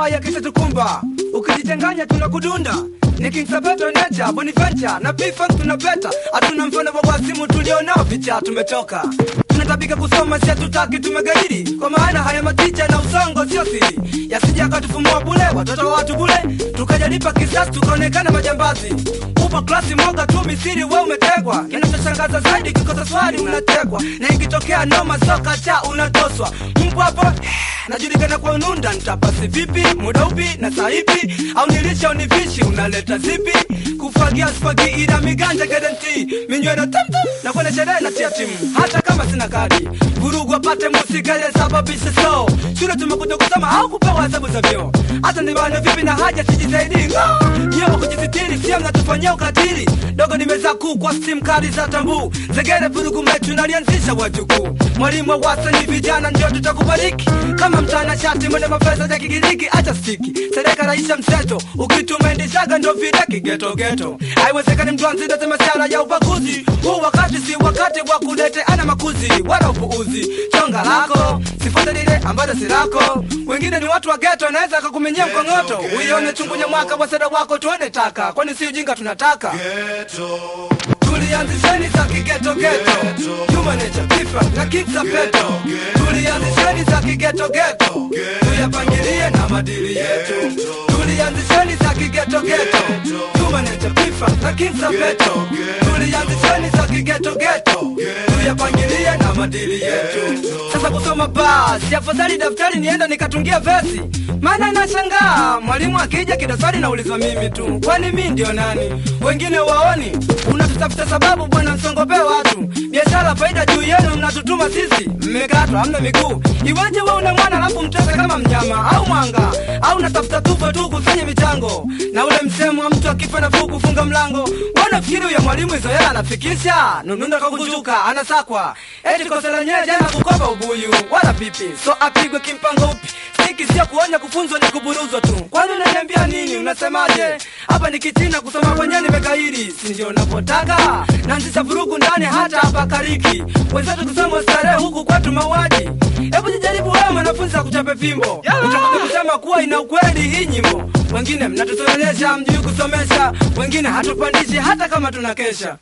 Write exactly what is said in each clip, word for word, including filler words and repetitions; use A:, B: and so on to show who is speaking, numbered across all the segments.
A: mabaya kisha tukumba, ukijitenganya tunakudunda. Ni King Sabeto Nature, Boniventure na P-Funk tunapeta. Hatuna mfano wa wasimu tulionao vicha tumetoka. Tunatabika kusoma si hatutaki tumegairi. Kwa maana haya maticha na usongo sio siri. Yasije akatufumua bule, watoto wa watu bule. Tukajalipa kisasi tukaonekana majambazi. Upo klasi moga tu misiri wewe umetegwa. Kinachoshangaza zaidi kikosa swali unatekwa. Na ikitokea noma soka cha unatoswa. Mpo hapo najulikana kwa ununda, nitapasi vipi, muda upi na saa ipi, au nilisha univishi unaleta zipi, kufagia spagi ila miganja guarantee, minyweno tamtam na kwenda sherehe na tia timu, hata kama sina kadi, vurugu apate musika ile sababisha so, shule tumekuja kusoma au kupewa hesabu za vyo, hata nibane vipi na haja sijisaidi ngo, nyewa kujisitiri, siya mnatufanyia ukatili, dogo nimeza kuu kwa steam kadi za tambu, zegere vurugu metu nalianzisha wajuku, mwalimu wa wasani vijana ndio tutakubariki, kama mtana shati mwene mafeza za kigiriki, acha stiki, sereka raisha mseto, ukitumaindishaga ndo videki geto geto, haiwezekani mtu anzida temesiara ya ubaguzi, huu wakati si wakati wa kulete ana makuzi, wala upuuzi, chonga lako, sifote lile ambalo si lako, wengine ni watu wa geto, naeza kakumenyea mkongoto, uione chungunya mwaka wa seda wako tuone taka, kwani si ujinga tunataka, geto. Tulianzisheni za kigeto geto, Human Nature, P-Funk na King Sabeto. Tulianzisheni za kigeto geto, tuyapangilie na madili yetu. Tulianzisheni za kigeto geto, Human Nature, P-Funk na King Sabeto. Tulianzisheni za kigeto geto, tuyapangilie na madili yetu. Sasa kusoma basi, afadhali daftari nienda nikatungia vesi. Maana nashangaa, mwalimu akija kidasari na ulizwa mimi tu, kwani mimi ndio nani? Wengine waoni, unatutafuta sababu bwana msongope watu. Biashara faida juu yenu mnatutuma sisi, mmekatwa hamna miguu. Iwaje wewe una mwana alafu mtese kama mnyama au mwanga, au unatafuta tufa tu kusanye michango. Na ule msemo wa mtu akifa na fuku funga mlango. Mbona fikiri huyo mwalimu hizo hela anafikisha? Nununda kwa kujuka anasakwa. Eti kosa la nyewe jana kukopa ubuyu wala pipi. So apigwe kimpango upi? Siki siya kuonya kufunzwa ni kuburuzwa tu. Kwani unaniambia nini? Unasemaje? Hapa ni kichina kusoma kwenye nimekairi. Si ndio unapotaka? Naanzisha vurugu ndani hata hapa kariki. Wenzetu kusema starehe huku kwetu mauaji. Hebu jijaribu wewe mwanafunzi kuchape fimbo. Utakuja kusema kuwa ina ukweli hii nyimbo. Wengine mnatusoelesha mjui kusomesha, wengine hatupandishi hata kama tunakesha.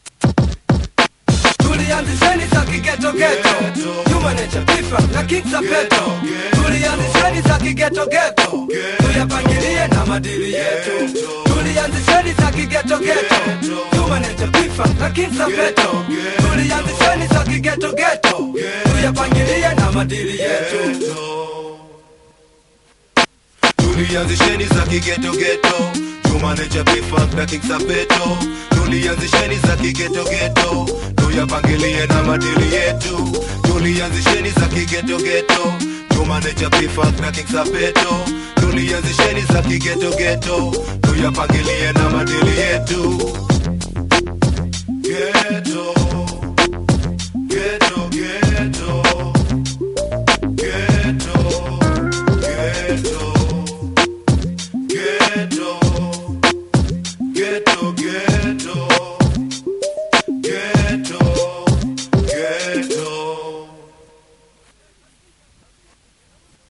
A: Tulianzisheni za kigeto geto, Human Nature, P-Funk na King Sabeto. Tulianzisheni za kigeto geto, tuyapangilie na madili yetu. Tulianzisheni za kigeto geto, Human Nature, P-Funk na King Sabeto. Tulianzisheni za kigeto geto, tuyapangilie na madili yetu.
B: Tulianzisheni za kigeto geto, Human Nature, P-Funk na King Sabeto. Tulianzisheni za kigeto geto, tuyapangilie na madili yetu. Tulianzisheni za kigeto geto, Human Nature, P-Funk na King Sabeto. Tulianzisheni za kigeto geto, tuyapangilie na madili yetu. Geto, geto, geto.